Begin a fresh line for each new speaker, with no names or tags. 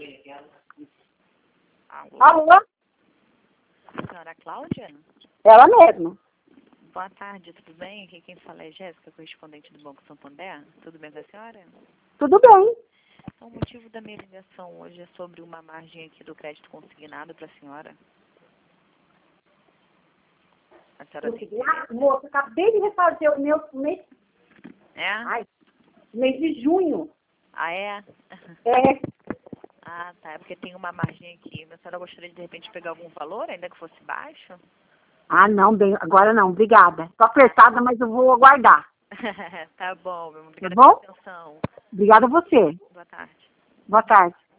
Alô?
Alô?
A senhora Cláudia?
Ela mesma.
Boa tarde, tudo bem? Aqui quem fala é Jéssica, correspondente do Banco Santander. Tudo bem com a senhora?
Tudo bem.
Então, o motivo da minha ligação hoje é sobre uma margem aqui do crédito consignado para a senhora. A senhora tem interesse?
Moça, acabei de refazer o meu mês,
É?
mês de junho.
Ah, é?
É.
Ah, tá. É porque tem uma margem aqui. A senhora gostaria de repente pegar algum valor, ainda que fosse baixo?
Ah, não, bem, agora não, obrigada. Tô apertada, mas eu vou aguardar.
Tá bom, meu. Obrigada
Tá bom?
pela atenção.
Obrigada a você.
Boa tarde.
Boa tarde.